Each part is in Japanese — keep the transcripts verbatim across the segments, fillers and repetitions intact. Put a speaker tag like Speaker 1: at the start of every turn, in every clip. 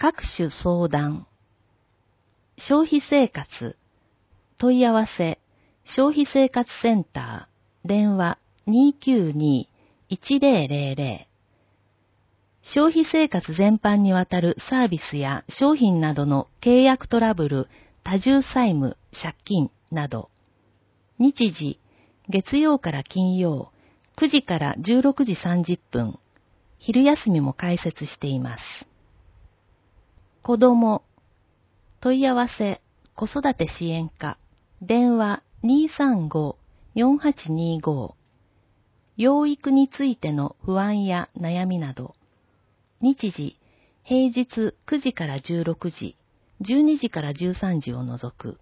Speaker 1: 各種相談。消費生活。問い合わせ。消費生活センター。電話 にーきゅうにーいちぜろぜろぜろ。消費生活全般にわたるサービスや商品などの契約トラブル、多重債務、借金など。日時、月曜から金曜、くじからじゅうろくじさんじゅっぷん。昼休みも開設しています。子供。問い合わせ、子育て支援課。電話 にーさんごーよんはちにーごー。養育についての不安や悩みなど。日時、平日くじからじゅうろくじ、じゅうにじからじゅうさんじを除く。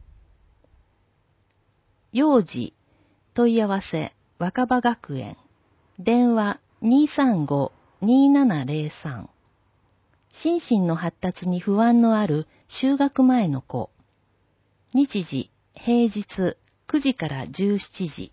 Speaker 1: 幼児、問い合わせ、若葉学園。電話 にーさんごーにーななぜろさん。心身の発達に不安のある就学前の子。日時、平日くじからじゅうしちじ。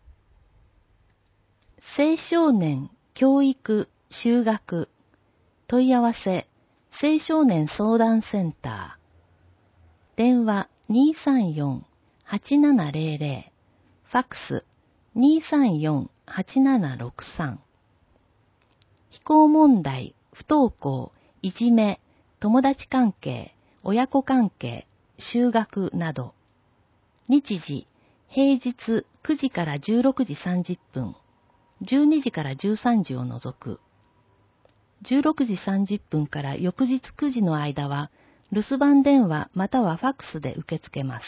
Speaker 1: 青少年教育就学。問い合わせ、青少年相談センター。電話 にーさんよんはちななぜろぜろ。ファックス にーさんよんはちななろくさん。非行問題、不登校、いじめ、友達関係、親子関係、就学など。日時、平日くじからじゅうろくじさんじゅっぷん、じゅうにじからじゅうさんじを除く。じゅうろくじさんじゅっぷんから翌日くじの間は、留守番電話またはファックスで受け付けます。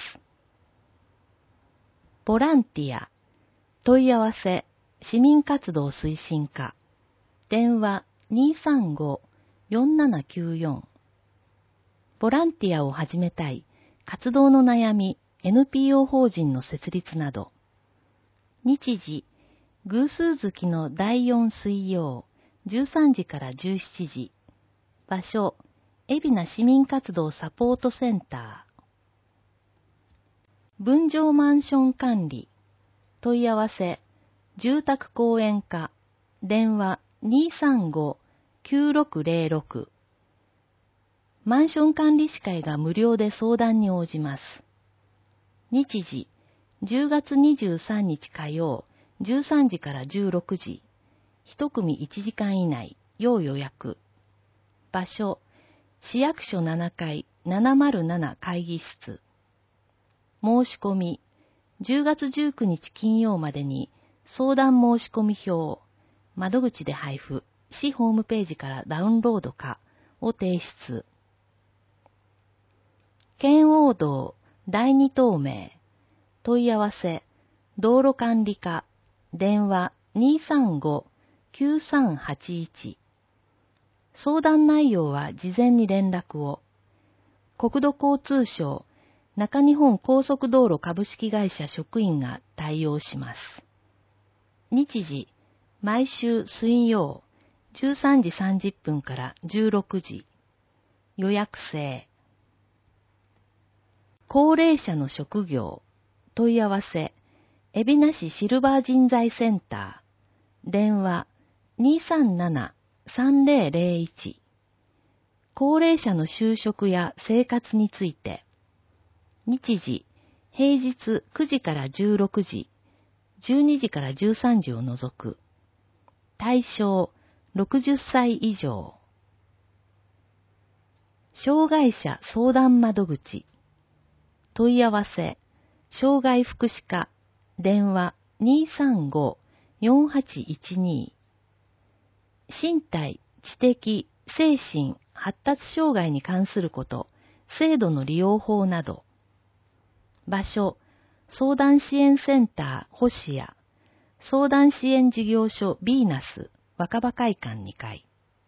Speaker 1: ボランティア。問い合わせ、市民活動推進課。電話 にーさんごーよんななきゅうよん。ボランティアを始めたい、活動の悩み、エヌピーオー 法人の設立など。日時、偶数月のだいよん水曜、じゅうさんじからじゅうしちじ。場所、海老名市民活動サポートセンター。分譲マンション管理。問い合わせ、住宅公園課。電話 にーさんごーきゅうろくぜろろく。マンション管理士会が無料で相談に応じます。日時、じゅうがつにじゅうさんにち火曜、じゅうさんじからじゅうろくじ。一組いちじかん以内、要予約。場所、市役所ななかいななまるなな会議室。申し込み、じゅうがつじゅうくにち金曜までに相談申し込み表、窓口で配布、市ホームページからダウンロードかを提出。圏央道だいに東名。問い合わせ、道路管理課。電話 にーさんごーきゅうさんはちいち。相談内容は事前に連絡を。国土交通省中日本高速道路株式会社職員が対応します。日時、毎週水曜、じゅうさんじさんじゅっぷんからじゅうろくじ。予約制。高齢者の職業。問い合わせ、海老名市シルバー人材センター。電話 にーさんななさんぜろぜろいち。高齢者の就職や生活について。日時、平日くじからじゅうろくじ、じゅうにじからじゅうさんじを除く。対象、ろくじゅっさい以上。障害者相談窓口。問い合わせ、障害福祉課。電話 にーさんごーよんはちいちに。身体、知的、精神、発達障害に関すること、制度の利用法など。場所、相談支援センター星谷、相談支援事業所ビーナス、若葉会館にかい。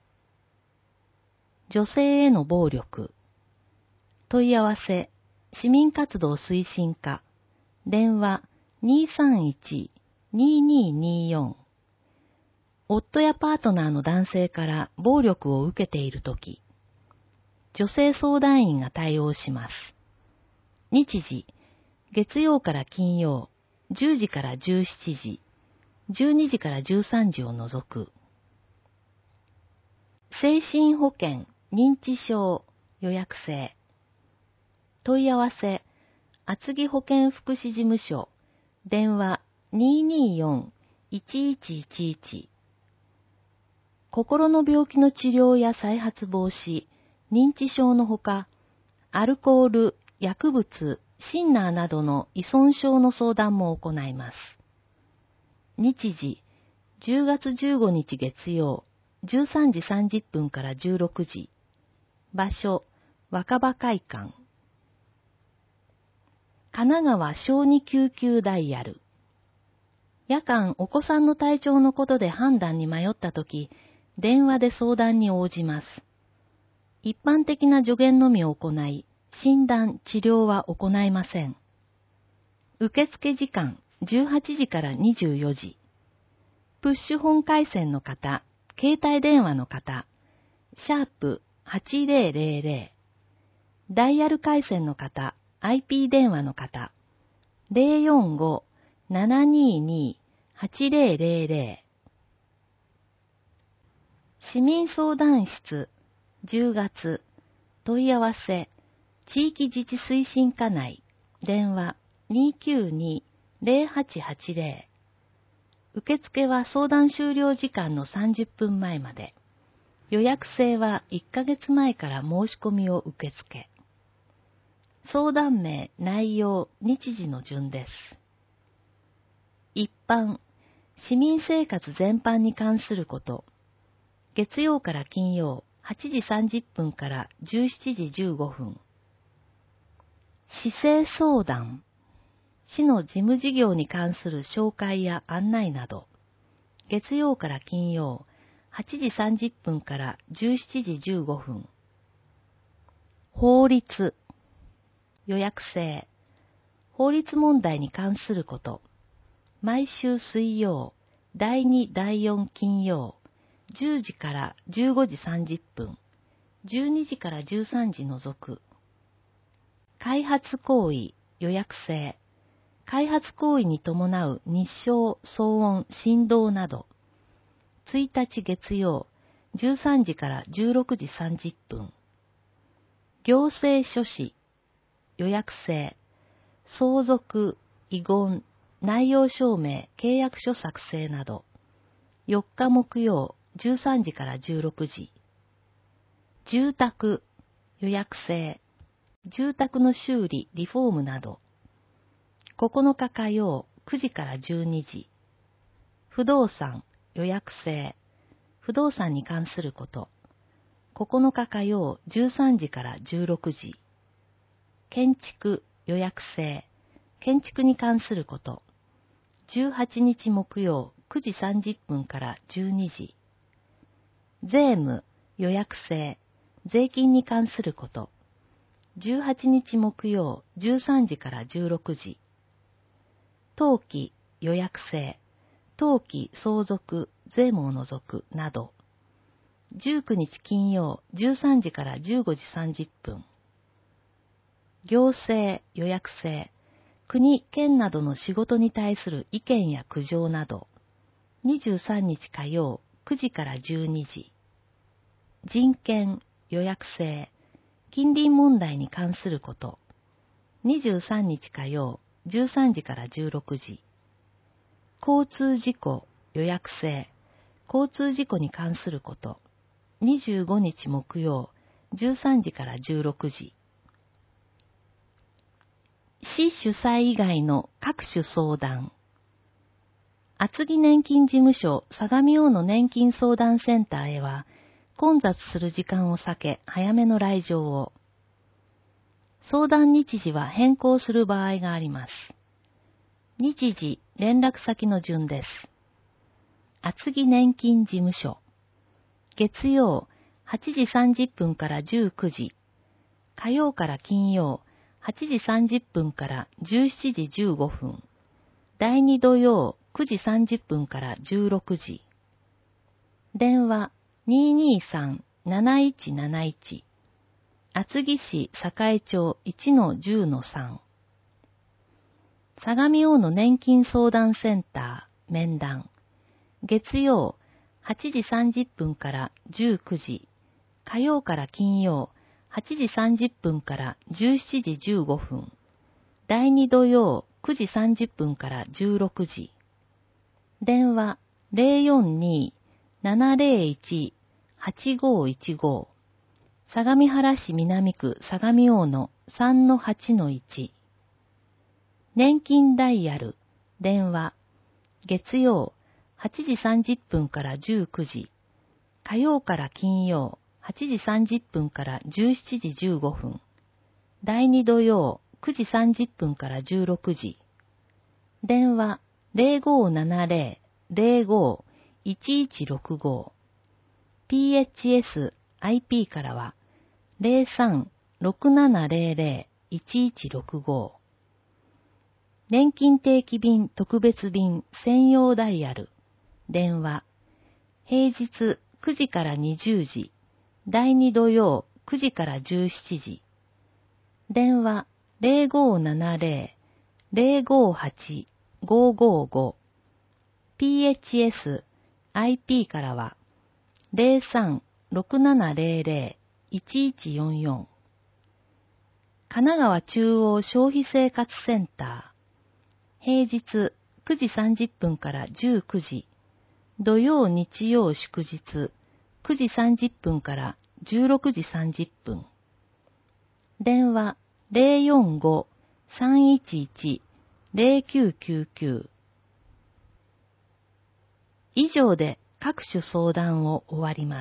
Speaker 1: 女性への暴力。問い合わせ、市民活動推進課。電話 にーさんいちにーにーにーよん。夫やパートナーの男性から暴力を受けているとき、女性相談員が対応します。日時、月曜から金曜、じゅうじからじゅうしちじ、じゅうにじからじゅうさんじを除く。精神保健、 認知症予約制。問い合わせ、厚木保健福祉事務所、電話 にーにーよんいちいちいちいち。心の病気の治療や再発防止、認知症のほか、アルコール、薬物、シンナーなどの依存症の相談も行います。日時、じゅうがつじゅうごにち月曜、じゅうさんじさんじゅっぷんからじゅうろくじ。場所、若葉会館。神奈川小児救急ダイヤル。夜間お子さんの体調のことで判断に迷ったとき、電話で相談に応じます。一般的な助言のみを行い、診断、治療は行いません。受付時間じゅうはちじからにじゅうよじ。プッシュ本回線の方、携帯電話の方、シャープはちぜろぜろぜろ。ダイヤル回線の方、アイピー 電話の方、ゼロよんご ななにーにー はちぜろぜろぜろ。市民相談室、じゅうがつ、問い合わせ、地域自治推進課内、電話 にーきゅうにー ぜろはちはちぜろ。受付は相談終了時間のさんじゅっぷんまえまで。予約制はいっかげつまえから申し込みを受け付け。相談名、内容、日時の順です。一般、市民生活全般に関すること。月曜から金曜、はちじさんじゅっぷんからじゅうしちじじゅうごふん。市政相談。市の事務事業に関する紹介や案内など。月曜から金曜、はちじさんじゅっぷんからじゅうしちじじゅうごふん。法律。予約制。法律問題に関すること。毎週水曜、だいに、だいよん金曜、じゅうじからじゅうごじさんじゅっぷん、じゅうにじからじゅうさんじ除く。開発行為、予約制。開発行為に伴う日照、騒音、振動など。ついたち月曜、じゅうさんじからじゅうろくじさんじゅっぷん。行政書士、予約制。相続、遺言、内容証明、契約書作成など。よっか木曜、じゅうさんじからじゅうろくじ。住宅、予約制。住宅の修理、リフォームなど。ここのか火曜、くじからじゅうにじ。不動産、予約制。不動産に関すること。ここのか火曜、じゅうさんじからじゅうろくじ。建築、予約制。建築に関すること。じゅうはちにち木曜、くじさんじゅっぷんからじゅうにじ。税務、予約制。税金に関すること。じゅうはちにち木曜、じゅうさんじからじゅうろくじ。登記、予約制。登記、相続、税務を除くなど。じゅうくにち金曜、じゅうさんじからじゅうごじさんじゅっぷん。行政、予約制。国、県などの仕事に対する意見や苦情など。にじゅうさんにち火曜、くじからじゅうにじ。人権、予約制。近隣問題に関すること。にじゅうさんにち火曜、じゅうさんじからじゅうろくじ。交通事故、予約制。交通事故に関すること。にじゅうごにち木曜、じゅうさんじからじゅうろくじ。市主催以外の各種相談。厚木年金事務所相模大野年金相談センターへは、混雑する時間を避け早めの来場を。相談日時は変更する場合があります。日時、連絡先の順です。厚木年金事務所。月曜、はちじさんじゅっぷんからじゅうくじ。火曜から金曜、はちじさんじゅっぷんからじゅうしちじじゅうごふん。だいに土曜、くじさんじゅっぷんからじゅうろくじ。電話 にーにーさん なないちなないち。厚木市栄町 いちのじゅうのさん。相模大野年金相談センター面談。月曜はちじさんじゅっぷんからじゅうくじ。 火曜から金曜、はちじさんじゅっぷんからじゅうしちじじゅうごふん。だいに土曜、くじさんじゅっぷんからじゅうろくじ。電話 ゼロよんにー ななゼロいち はちごいちご。相模原市南区相模大野 さんのはちのいち。年金ダイヤル、電話、月曜はちじさんじゅっぷんからじゅうくじ、火曜から金曜はちじさんじゅっぷんからじゅうしちじじゅうごふん、だいに土曜くじさんじゅっぷんからじゅうろくじ、電話 ゼロごななゼロ ゼロご いちいちろくご、ピーエイチエスアイピー からはゼロさん ろくななゼロゼロ いちいちろくご、年金定期便特別便専用ダイヤル、電話、平日くじからにじゅうじ、だいに土曜くじからじゅうしちじ、電話ゼロごななゼロ ゼロごはち ごごご、ピーエイチエスアイピー からはゼロさん ろくななゼロゼロ いちいちよんよん、神奈川中央消費生活センター、平日くじさんじゅっぷんからじゅうくじ、土曜日曜祝日くじさんじゅっぷんからじゅうろくじさんじゅっぷん、電話ゼロよんご さんいちいち ゼロきゅうきゅうきゅう。以上で各種相談を終わります。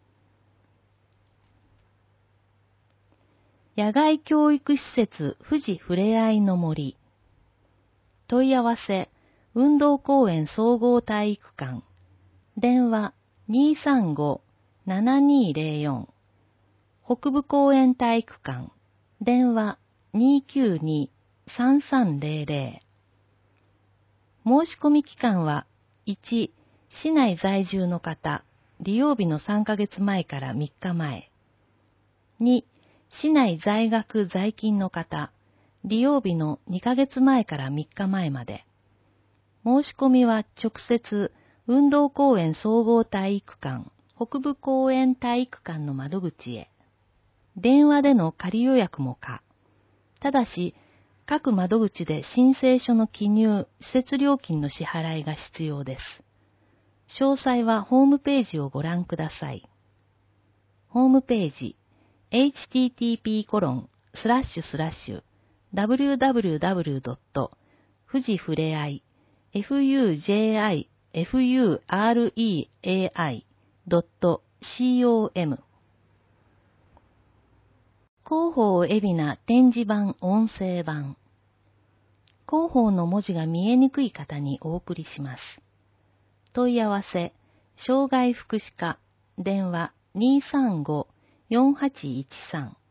Speaker 1: 野外教育施設富士ふれあいの森。問い合わせ、運動公園総合体育館。電話 にーさんご ななにーゼロよん。北部公園体育館。電話 にーきゅうに さんさんゼロゼロ。申し込み期間は、いち、市内在住の方、利用日のさんかげつまえからみっかまえ。に、市内在学在勤の方、利用日のにかげつまえからみっかまえまで。申し込みは直接、運動公園総合体育館、北部公園体育館の窓口へ。電話での仮予約も可。ただし、各窓口で申請書の記入、施設料金の支払いが必要です。詳細はホームページをご覧ください。ホームページ、エイチティーティーピーコロンスラッシュスラッシュダブリューダブリューダブリュードット富士ふれあい フユジアイフユアールイエーアイドットコム 広報海老名展示版音声版。広報の文字が見えにくい方にお送りします。問い合わせ、障害福祉課、電話 にーさんご よんはちいちさん。